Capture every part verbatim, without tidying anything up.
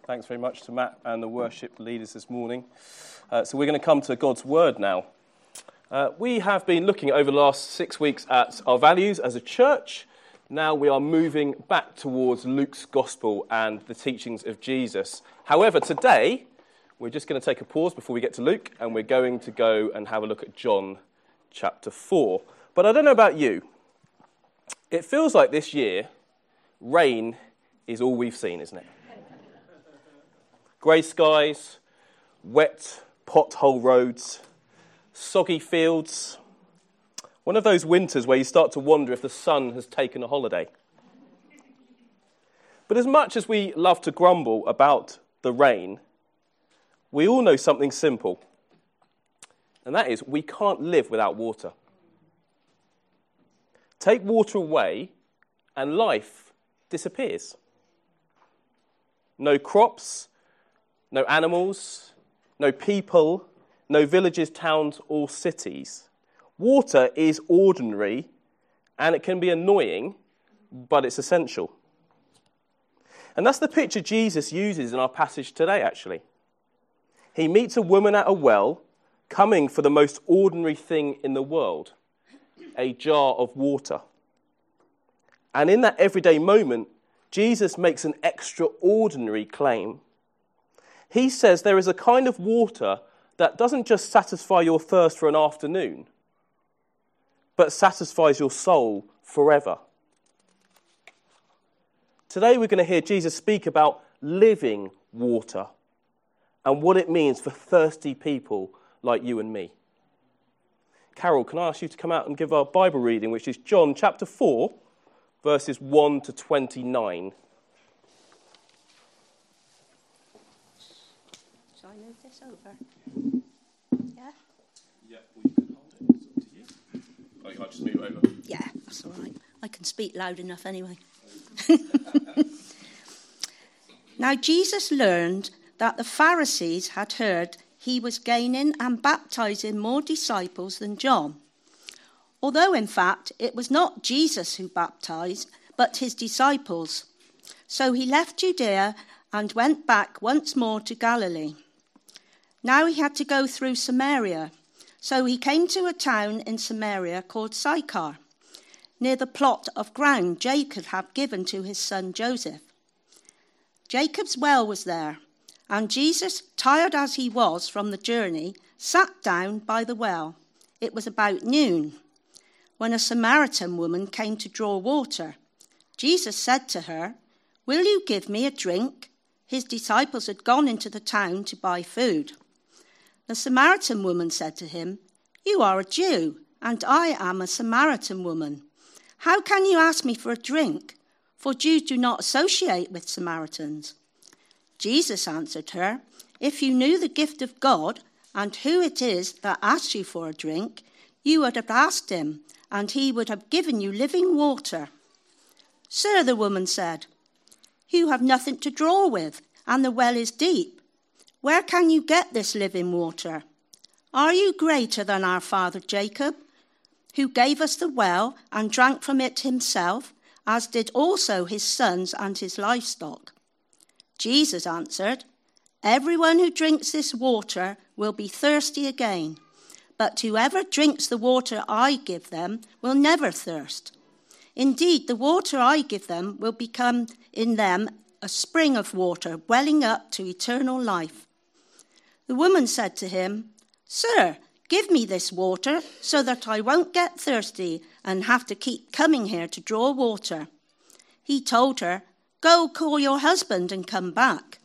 Thanks very much to Matt and the worship leaders this morning. Uh, so we're going to come to God's Word now. Uh, we have been looking over the last six weeks at our values as a church. Now we are moving back towards Luke's Gospel and the teachings of Jesus. However, today we're just going to take a pause before we get to Luke, and we're going to go and have a look at John chapter four. But I don't know about you. It feels like this year, rain is all we've seen, isn't it? Grey skies, wet pothole roads, soggy fields. One of those winters where you start to wonder if the sun has taken a holiday. But as much as we love to grumble about the rain, we all know something simple. And that is, we can't live without water. Take water away, and life disappears. No crops, no animals, no people, no villages, towns, or cities. Water is ordinary, and it can be annoying, but it's essential. And that's the picture Jesus uses in our passage today, actually. He meets a woman at a well, coming for the most ordinary thing in the world, a jar of water. And in that everyday moment, Jesus makes an extraordinary claim. He says there is a kind of water that doesn't just satisfy your thirst for an afternoon, but satisfies your soul forever. Today we're going to hear Jesus speak about living water and what it means for thirsty people like you and me. Carol, can I ask you to come out and give our Bible reading, which is John chapter four, verses one to twenty-nine. Shall I move this over? Yeah? Yeah, well, you can hold it. It's up to you. Oh, I'll just move it over. Yeah, that's all right. I can speak loud enough anyway. Now Jesus learned that the Pharisees had heard he was gaining and baptizing more disciples than John. Although, in fact, it was not Jesus who baptized, but his disciples. So he left Judea and went back once more to Galilee. Now he had to go through Samaria. So he came to a town in Samaria called Sychar, near the plot of ground Jacob had given to his son Joseph. Jacob's well was there, and Jesus, tired as he was from the journey, sat down by the well. It was about noon, when a Samaritan woman came to draw water. Jesus said to her, "Will you give me a drink?" His disciples had gone into the town to buy food. The Samaritan woman said to him, "You are a Jew, and I am a Samaritan woman. How can you ask me for a drink? For Jews do not associate with Samaritans." Jesus answered her, "If you knew the gift of God and who it is that asks you for a drink, you would have asked him, and he would have given you living water." "Sir," the woman said, "you have nothing to draw with, and the well is deep. Where can you get this living water? Are you greater than our father Jacob, who gave us the well and drank from it himself, as did also his sons and his livestock?" Jesus answered, "Everyone who drinks this water will be thirsty again, but whoever drinks the water I give them will never thirst. Indeed, the water I give them will become in them a spring of water welling up to eternal life." The woman said to him, "Sir, give me this water so that I won't get thirsty and have to keep coming here to draw water." He told her, "Go call your husband and come back."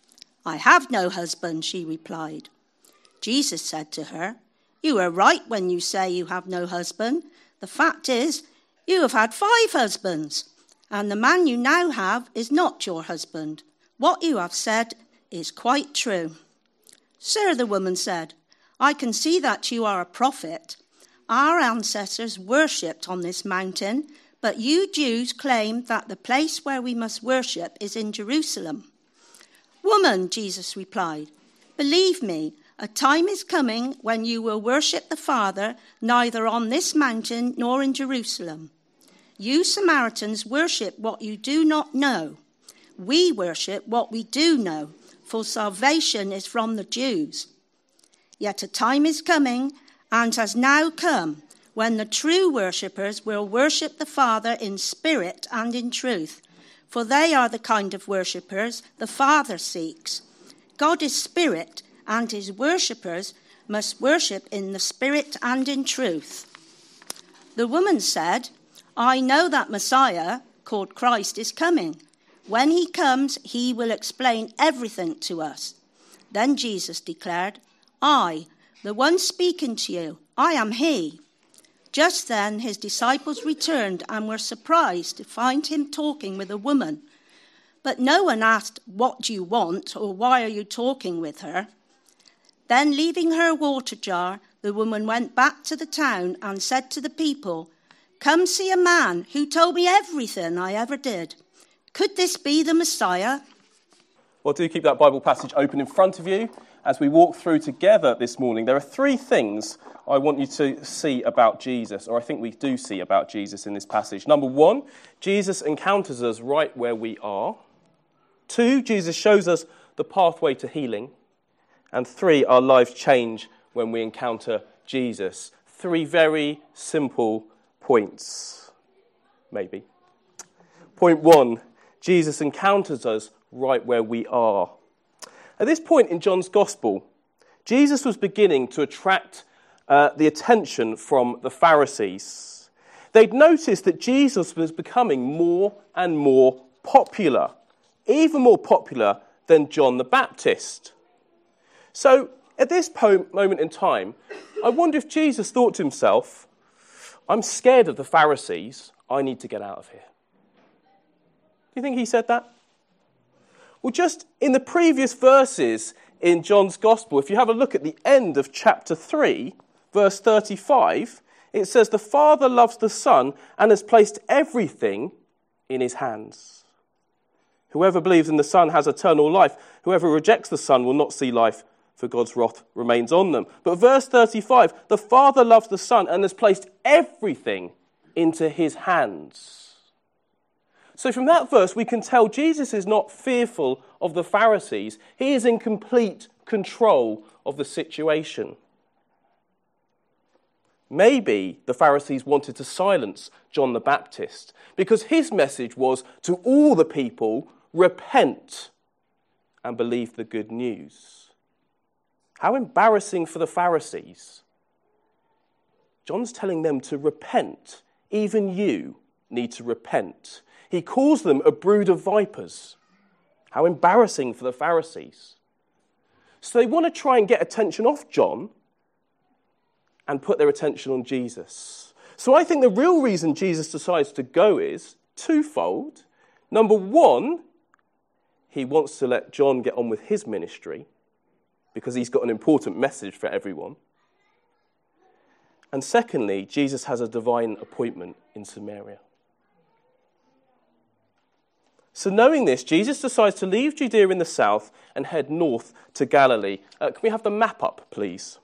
"I have no husband," she replied. Jesus said to her, "You are right when you say you have no husband. The fact is, you have had five husbands, and the man you now have is not your husband. What you have said is quite true." "Sir," the woman said, "I can see that you are a prophet. Our ancestors worshipped on this mountain, but you Jews claim that the place where we must worship is in Jerusalem." "Woman," Jesus replied, "believe me, a time is coming when you will worship the Father neither on this mountain nor in Jerusalem. You Samaritans worship what you do not know. We worship what we do know, for salvation is from the Jews. Yet a time is coming, and has now come, when the true worshippers will worship the Father in spirit and in truth, for they are the kind of worshippers the Father seeks. God is spirit, and his worshippers must worship in the spirit and in truth. The woman said, I know that Messiah, called Christ, is coming. When he comes, he will explain everything to us. Then Jesus declared, I, the one speaking to you, I am he. Just then his disciples returned and were surprised to find him talking with a woman. But no one asked, what do you want, or why are you talking with her? Then leaving her water jar, the woman went back to the town and said to the people, come see a man who told me everything I ever did. Could this be the Messiah? Well, do keep that Bible passage open in front of you as we walk through together this morning. There are three things I want you to see about Jesus, or I think we do see about Jesus in this passage. Number one, Jesus encounters us right where we are. Two, Jesus shows us the pathway to healing. And three, our lives change when we encounter Jesus. Three very simple points, maybe. Point one, Jesus encounters us right where we are. At this point in John's Gospel, Jesus was beginning to attract uh, the attention from the Pharisees. They'd noticed that Jesus was becoming more and more popular, even more popular than John the Baptist. So, at this po- moment in time, I wonder if Jesus thought to himself, I'm scared of the Pharisees, I need to get out of here. Do you think he said that? Well, just in the previous verses in John's Gospel, if you have a look at the end of chapter three, verse thirty-five, it says, the Father loves the Son and has placed everything in his hands. Whoever believes in the Son has eternal life. Whoever rejects the Son will not see life, for God's wrath remains on them. But verse thirty-five, the Father loves the Son and has placed everything into his hands. So from that verse, we can tell Jesus is not fearful of the Pharisees. He is in complete control of the situation. Maybe the Pharisees wanted to silence John the Baptist because his message was to all the people, repent and believe the good news. How embarrassing for the Pharisees. John's telling them to repent. Even you need to repent. He calls them a brood of vipers. How embarrassing for the Pharisees. So they want to try and get attention off John and put their attention on Jesus. So I think the real reason Jesus decides to go is twofold. Number one, he wants to let John get on with his ministry because he's got an important message for everyone. And secondly, Jesus has a divine appointment in Samaria. So knowing this, Jesus decides to leave Judea in the south and head north to Galilee. Uh, can we have the map up, please?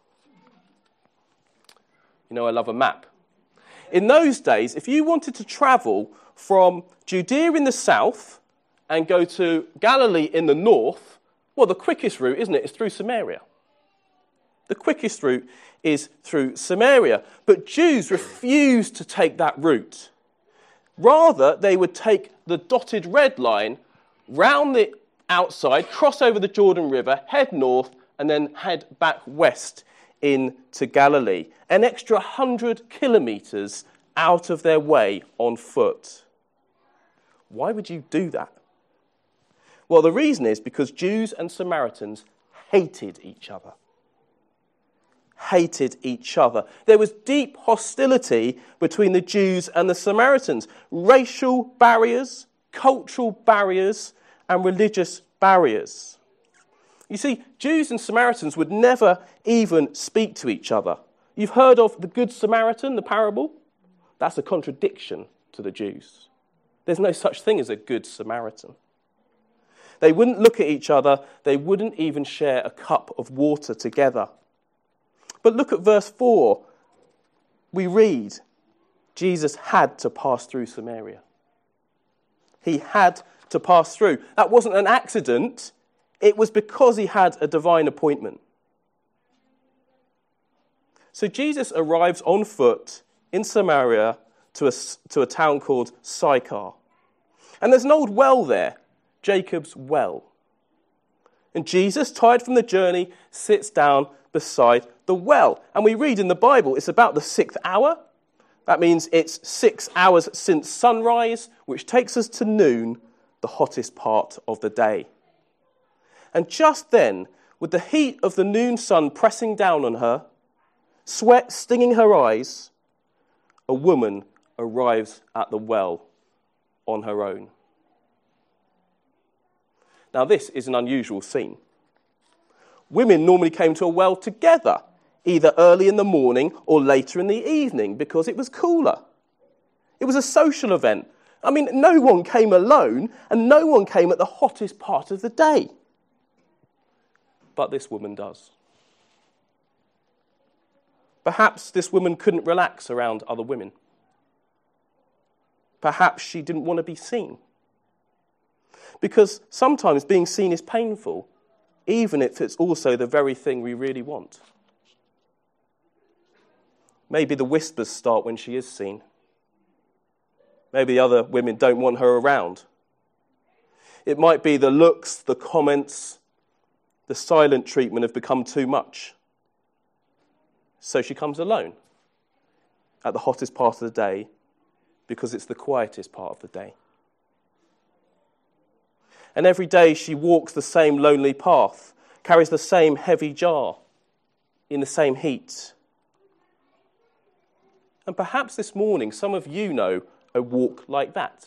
You know I love a map. In those days, if you wanted to travel from Judea in the south and go to Galilee in the north, well, the quickest route, isn't it, is through Samaria. The quickest route is through Samaria. But Jews refused to take that route. Rather, they would take the dotted red line round the outside, cross over the Jordan River, head north, and then head back west into Galilee. An extra one hundred kilometres out of their way on foot. Why would you do that? Well, the reason is because Jews and Samaritans hated each other. Hated each other. There was deep hostility between the Jews and the Samaritans. Racial barriers, cultural barriers, and religious barriers. You see, Jews and Samaritans would never even speak to each other. You've heard of the Good Samaritan, the parable? That's a contradiction to the Jews. There's no such thing as a Good Samaritan. They wouldn't look at each other. They wouldn't even share a cup of water together. But look at verse four. We read, Jesus had to pass through Samaria. He had to pass through. That wasn't an accident. It was because he had a divine appointment. So Jesus arrives on foot in Samaria to a, to a town called Sychar. And there's an old well there, Jacob's well. And Jesus, tired from the journey, sits down beside the well. And we read in the Bible, it's about the sixth hour. That means it's six hours since sunrise, which takes us to noon, the hottest part of the day. And just then, with the heat of the noon sun pressing down on her, sweat stinging her eyes, a woman arrives at the well on her own. Now, this is an unusual scene. Women normally came to a well together, either early in the morning or later in the evening, because it was cooler. It was a social event. I mean, no one came alone, and no one came at the hottest part of the day. But this woman does. Perhaps this woman couldn't relax around other women. Perhaps she didn't want to be seen. Because sometimes being seen is painful, even if it's also the very thing we really want. Maybe the whispers start when she is seen. Maybe the other women don't want her around. It might be the looks, the comments, the silent treatment have become too much. So she comes alone at the hottest part of the day because it's the quietest part of the day. And every day she walks the same lonely path, carries the same heavy jar in the same heat. And perhaps this morning some of you know a walk like that.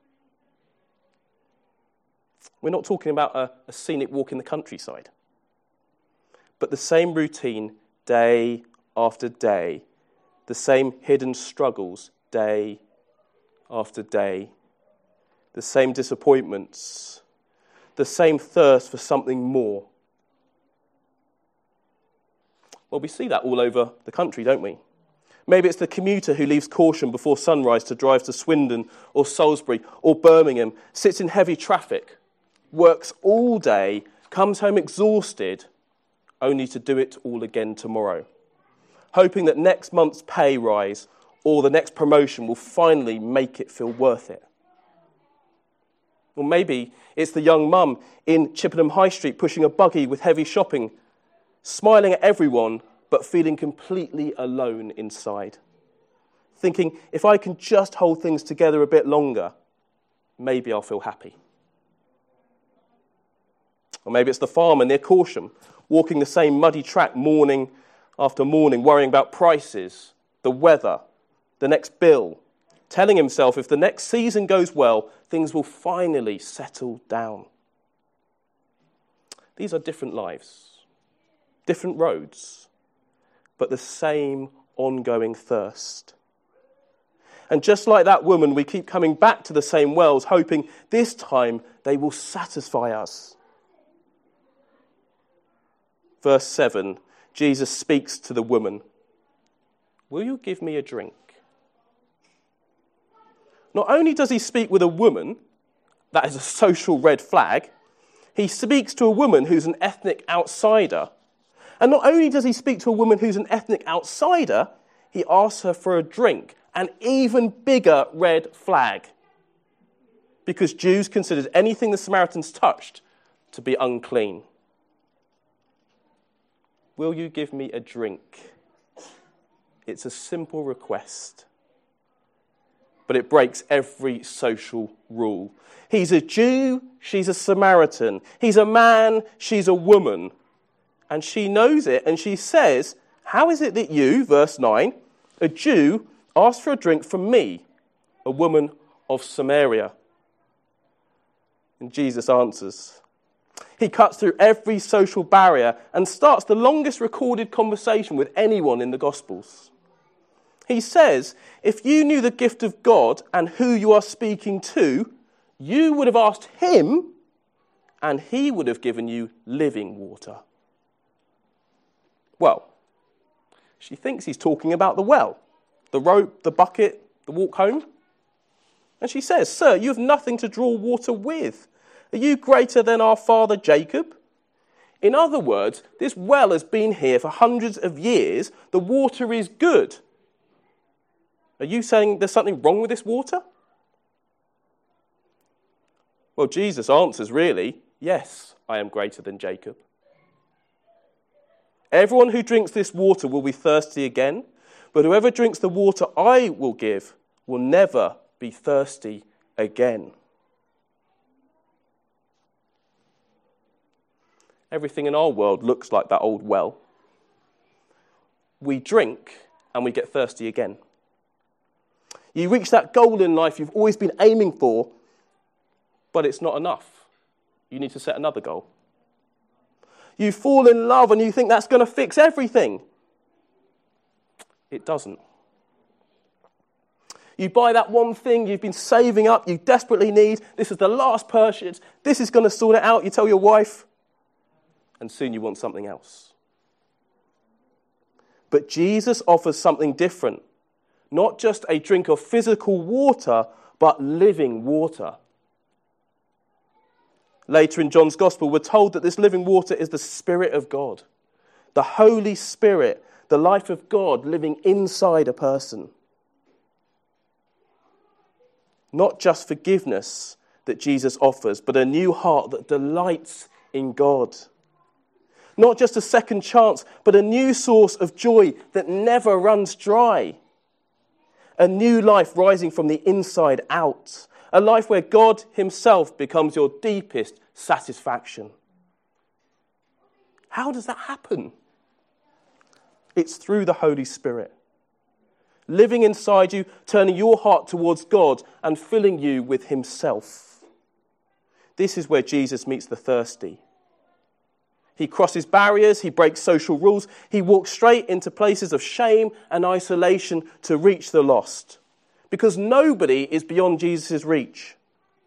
We're not talking about a, a scenic walk in the countryside, but the same routine day after day, the same hidden struggles day after day, the same disappointments, the same thirst for something more. Well, we see that all over the country, don't we? Maybe it's the commuter who leaves Caution before sunrise to drive to Swindon or Salisbury or Birmingham, sits in heavy traffic, works all day, comes home exhausted, only to do it all again tomorrow, hoping that next month's pay rise or the next promotion will finally make it feel worth it. Or maybe it's the young mum in Chippenham High Street pushing a buggy with heavy shopping, smiling at everyone but feeling completely alone inside, thinking, if I can just hold things together a bit longer, maybe I'll feel happy. Or maybe it's the farmer near Caution, walking the same muddy track morning after morning, worrying about prices, the weather, the next bill, telling himself if the next season goes well, things will finally settle down. These are different lives, different roads, but the same ongoing thirst. And just like that woman, we keep coming back to the same wells, hoping this time they will satisfy us. Verse seven, Jesus speaks to the woman, "Will you give me a drink?" Not only does he speak with a woman, that is a social red flag, he speaks to a woman who's an ethnic outsider. And not only does he speak to a woman who's an ethnic outsider, he asks her for a drink, an even bigger red flag. Because Jews considered anything the Samaritans touched to be unclean. Will you give me a drink? It's a simple request, but it breaks every social rule. He's a Jew, she's a Samaritan. He's a man, she's a woman. And she knows it, and she says, how is it that you, verse nine, a Jew, ask for a drink from me, a woman of Samaria? And Jesus answers. He cuts through every social barrier and starts the longest recorded conversation with anyone in the Gospels. He says, if you knew the gift of God and who you are speaking to, you would have asked him, and he would have given you living water. Well, she thinks he's talking about the well, the rope, the bucket, the walk home. And she says, "Sir, you have nothing to draw water with. Are you greater than our father Jacob? In other words, this well has been here for hundreds of years. The water is good. Are you saying there's something wrong with this water?" Well, Jesus answers really, "Yes, I am greater than Jacob. Everyone who drinks this water will be thirsty again, but whoever drinks the water I will give will never be thirsty again." Everything in our world looks like that old well. We drink and we get thirsty again. You reach that goal in life you've always been aiming for, but it's not enough. You need to set another goal. You fall in love and you think that's going to fix everything. It doesn't. You buy that one thing you've been saving up, you desperately need. This is the last purchase. This is going to sort it out. You tell your wife, and soon you want something else. But Jesus offers something different. Not just a drink of physical water, but living water. Later in John's Gospel, we're told that this living water is the Spirit of God. The Holy Spirit, the life of God living inside a person. Not just forgiveness that Jesus offers, but a new heart that delights in God. Not just a second chance, but a new source of joy that never runs dry. A new life rising from the inside out. A life where God himself becomes your deepest satisfaction. How does that happen? It's through the Holy Spirit. Living inside you, turning your heart towards God and filling you with himself. This is where Jesus meets the thirsty. He crosses barriers, he breaks social rules, he walks straight into places of shame and isolation to reach the lost. Because nobody is beyond Jesus' reach.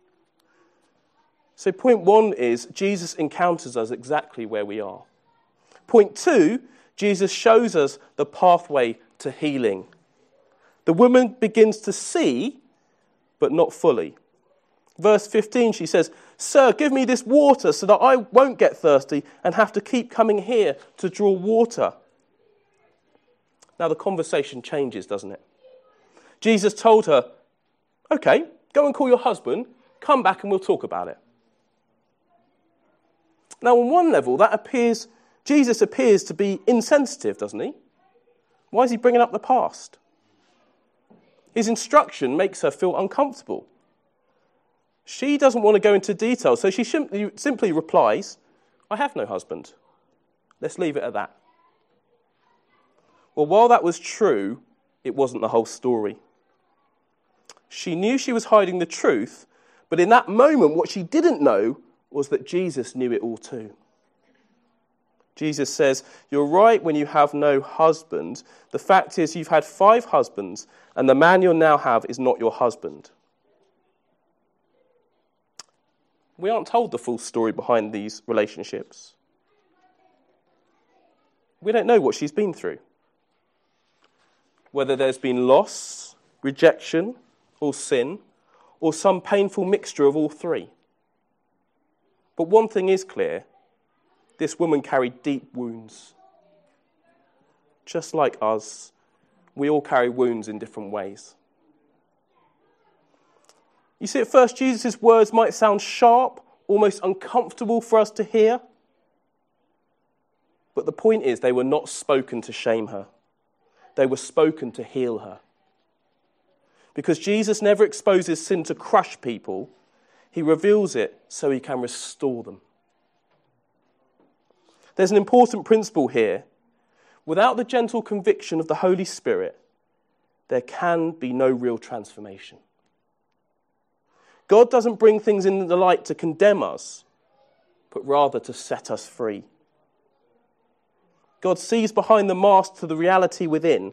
So point one is, Jesus encounters us exactly where we are. Point two, Jesus shows us the pathway to healing. The woman begins to see, but not fully. Verse fifteen, she says, "Sir, give me this water so that I won't get thirsty and have to keep coming here to draw water." Now the conversation changes, doesn't it? Jesus told her, "Okay, go and call your husband, come back and we'll talk about it." Now on one level, that appears, Jesus appears to be insensitive, doesn't he? Why is he bringing up the past? His instruction makes her feel uncomfortable. She doesn't want to go into detail, so she simply, simply replies, "I have no husband." Let's leave it at that. Well, while that was true, it wasn't the whole story. She knew she was hiding the truth, but in that moment, what she didn't know was that Jesus knew it all too. Jesus says, "You're right when you have no husband. The fact is you've had five husbands, and the man you now have is not your husband." We aren't told the full story behind these relationships. We don't know what she's been through. Whether there's been loss, rejection, or sin, or some painful mixture of all three. But one thing is clear. This woman carried deep wounds. Just like us, we all carry wounds in different ways. You see, at first, Jesus' words might sound sharp, almost uncomfortable for us to hear. But the point is, they were not spoken to shame her. They were spoken to heal her. Because Jesus never exposes sin to crush people, he reveals it so he can restore them. There's an important principle here. Without the gentle conviction of the Holy Spirit, there can be no real transformation. God doesn't bring things in the light to condemn us, but rather to set us free. God sees behind the mask to the reality within.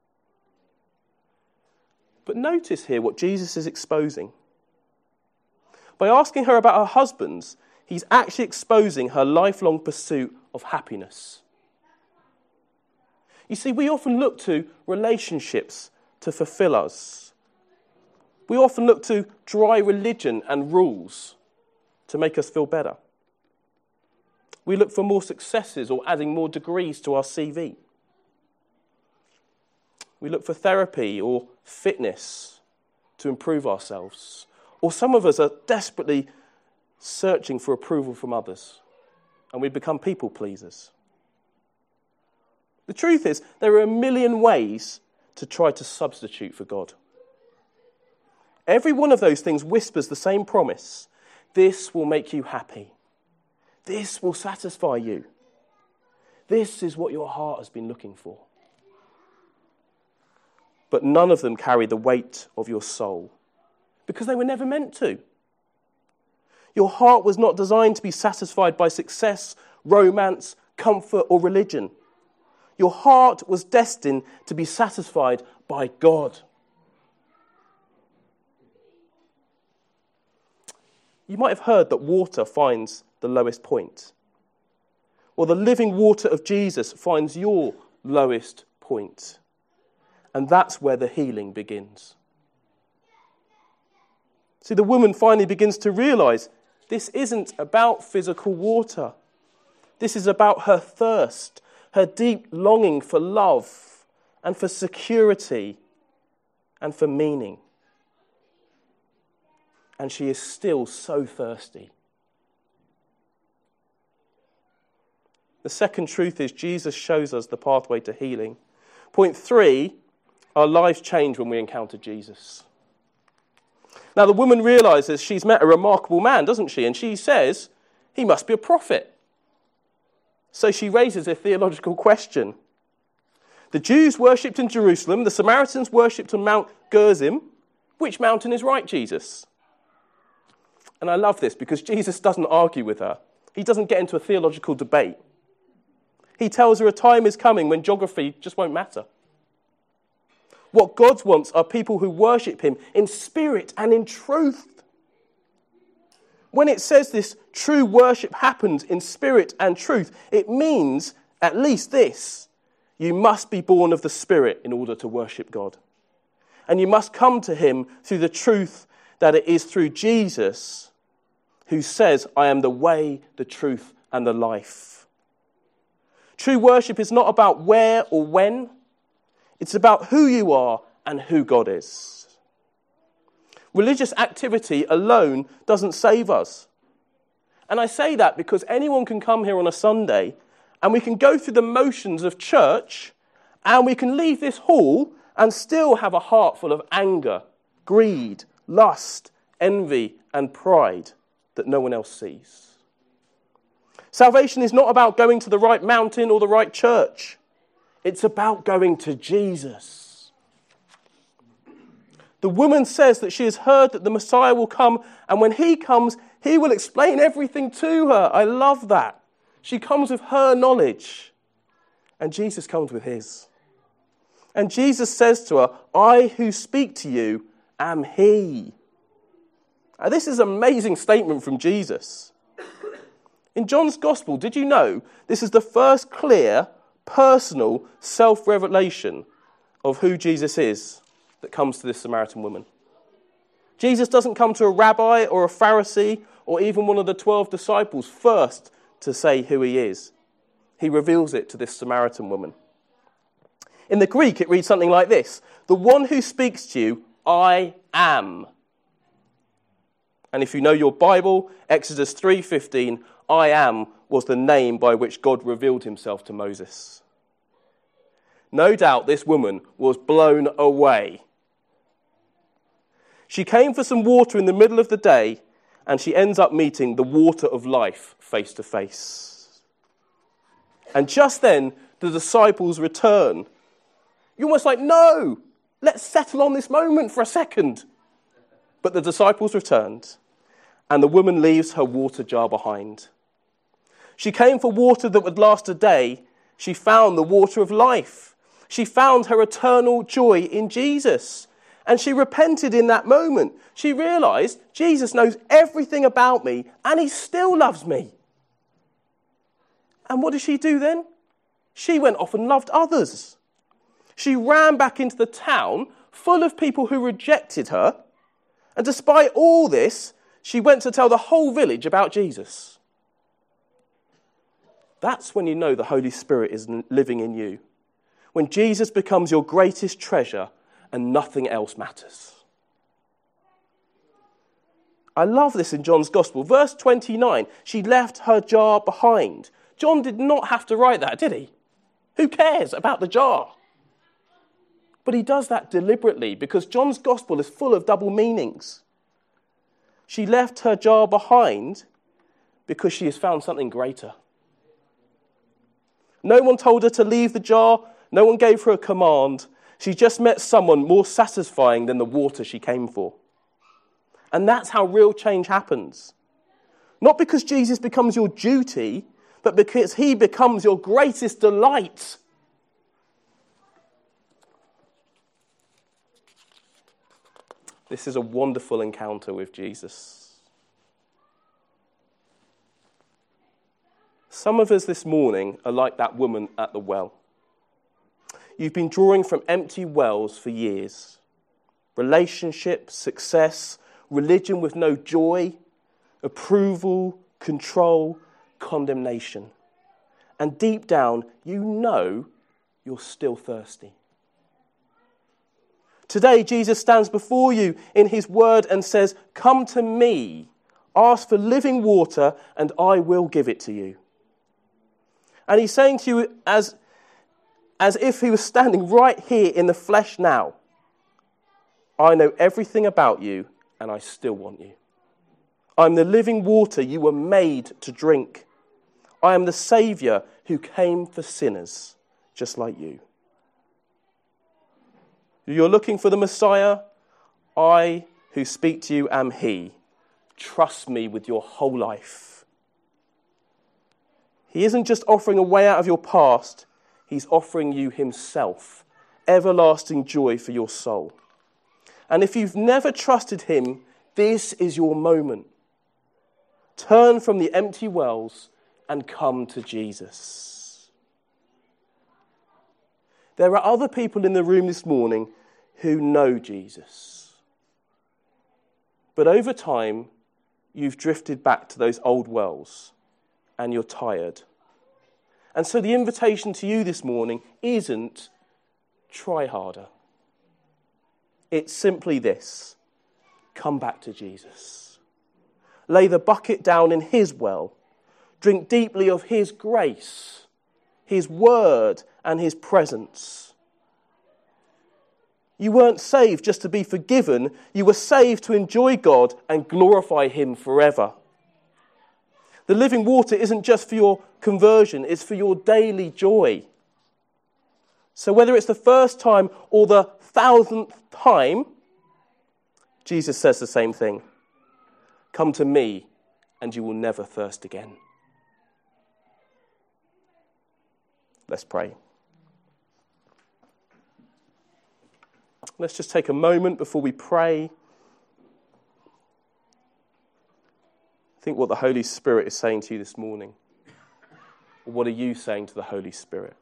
But notice here what Jesus is exposing. By asking her about her husbands, he's actually exposing her lifelong pursuit of happiness. You see, we often look to relationships to fulfill us. We often look to dry religion and rules to make us feel better. We look for more successes or adding more degrees to our C V. We look for therapy or fitness to improve ourselves. Or some of us are desperately searching for approval from others, and we become people pleasers. The truth is, there are a million ways to try to substitute for God. Every one of those things whispers the same promise. This will make you happy. This will satisfy you. This is what your heart has been looking for. But none of them carry the weight of your soul, because they were never meant to. Your heart was not designed to be satisfied by success, romance, comfort, or religion. Your heart was destined to be satisfied by God. You might have heard that water finds the lowest point. Well, the living water of Jesus finds your lowest point. And that's where the healing begins. See, the woman finally begins to realize this isn't about physical water. This is about her thirst, her deep longing for love and for security and for meaning. And she is still so thirsty. The second truth is Jesus shows us the pathway to healing. Point three, our lives change when we encounter Jesus. Now, the woman realizes she's met a remarkable man, doesn't she? And she says, he must be a prophet. So she raises a theological question. The Jews worshipped in Jerusalem. The Samaritans worshipped on Mount Gerizim. Which mountain is right, Jesus? And I love this because Jesus doesn't argue with her. He doesn't get into a theological debate. He tells her a time is coming when geography just won't matter. What God wants are people who worship him in spirit and in truth. When it says this true worship happens in spirit and truth, it means at least this. You must be born of the Spirit in order to worship God. And you must come to him through the truth that it is through Jesus who says, I am the way, the truth, and the life. True worship is not about where or when. It's about who you are and who God is. Religious activity alone doesn't save us. And I say that because anyone can come here on a Sunday and we can go through the motions of church and we can leave this hall and still have a heart full of anger, greed, lust, envy, and pride that no one else sees. Salvation is not about going to the right mountain or the right church. It's about going to Jesus. The woman says that she has heard that the Messiah will come, and when he comes, he will explain everything to her. I love that. She comes with her knowledge, and Jesus comes with his. And Jesus says to her, I who speak to you am he. Now, this is an amazing statement from Jesus. In John's Gospel, did you know this is the first clear, personal self-revelation of who Jesus is that comes to this Samaritan woman? Jesus doesn't come to a rabbi or a Pharisee or even one of the twelve disciples first to say who he is. He reveals it to this Samaritan woman. In the Greek, it reads something like this: the one who speaks to you, I am. And if you know your Bible, Exodus three fifteen, I am was the name by which God revealed himself to Moses. No doubt this woman was blown away. She came for some water in the middle of the day, and she ends up meeting the water of life face to face. And just then, the disciples return. You're almost like, no, let's settle on this moment for a second. But the disciples returned, and the woman leaves her water jar behind. She came for water that would last a day. She found the water of life. She found her eternal joy in Jesus. And she repented in that moment. She realized Jesus knows everything about me, and he still loves me. And what did she do then? She went off and loved others. She ran back into the town full of people who rejected her, And despite all this, she went to tell the whole village about Jesus. That's when you know the Holy Spirit is living in you. When Jesus becomes your greatest treasure and nothing else matters. I love this in John's Gospel. Verse twenty-nine, she left her jar behind. John did not have to write that, did he? Who cares about the jar? But he does that deliberately because John's Gospel is full of double meanings. She left her jar behind because she has found something greater. No one told her to leave the jar. No one gave her a command. She just met someone more satisfying than the water she came for. And that's how real change happens. Not because Jesus becomes your duty, but because he becomes your greatest delight. This is a wonderful encounter with Jesus. Some of us this morning are like that woman at the well. You've been drawing from empty wells for years. Relationships, success, religion with no joy, approval, control, condemnation. And deep down, you know you're still thirsty. Today, Jesus stands before you in his word and says, "Come to me, ask for living water, and I will give it to you." And he's saying to you as, as if he was standing right here in the flesh now, "I know everything about you, and I still want you. I'm the living water you were made to drink. I am the Saviour who came for sinners, just like you. You're looking for the Messiah? I who speak to you am he. Trust me with your whole life." He isn't just offering a way out of your past, he's offering you himself, everlasting joy for your soul. And if you've never trusted him, this is your moment. Turn from the empty wells and come to Jesus. There are other people in the room this morning who know Jesus. But over time, you've drifted back to those old wells and you're tired. And so the invitation to you this morning isn't try harder. It's simply this: come back to Jesus. Lay the bucket down in his well. Drink deeply of his grace, his word, and his presence. You weren't saved just to be forgiven. You were saved to enjoy God and glorify him forever. The living water isn't just for your conversion, it's for your daily joy. So whether it's the first time or the thousandth time, Jesus says the same thing. Come to me and you will never thirst again. Let's pray. Let's just take a moment before we pray. Think what the Holy Spirit is saying to you this morning. Or what are you saying to the Holy Spirit?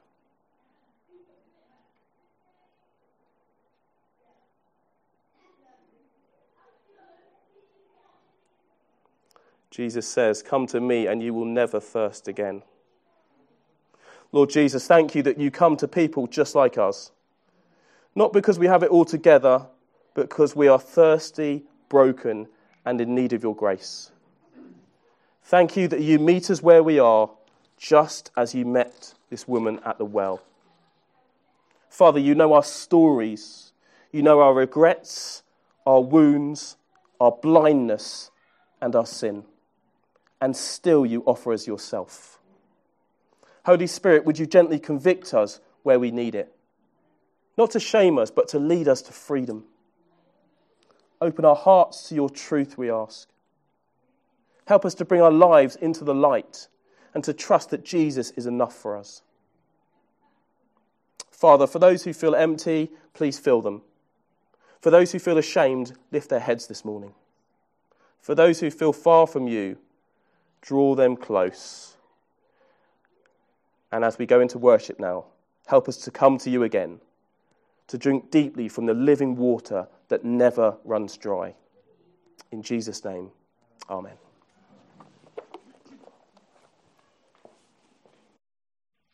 Jesus says, "Come to me and you will never thirst again." Lord Jesus, thank you that you come to people just like us. Not because we have it all together, but because we are thirsty, broken, and in need of your grace. Thank you that you meet us where we are, just as you met this woman at the well. Father, you know our stories. You know our regrets, our wounds, our blindness, and our sin. And still you offer us yourself. Holy Spirit, would you gently convict us where we need it? Not to shame us, but to lead us to freedom. Open our hearts to your truth, we ask. Help us to bring our lives into the light and to trust that Jesus is enough for us. Father, for those who feel empty, please fill them. For those who feel ashamed, lift their heads this morning. For those who feel far from you, draw them close. And as we go into worship now, help us to come to you again, to drink deeply from the living water that never runs dry. In Jesus' name, amen.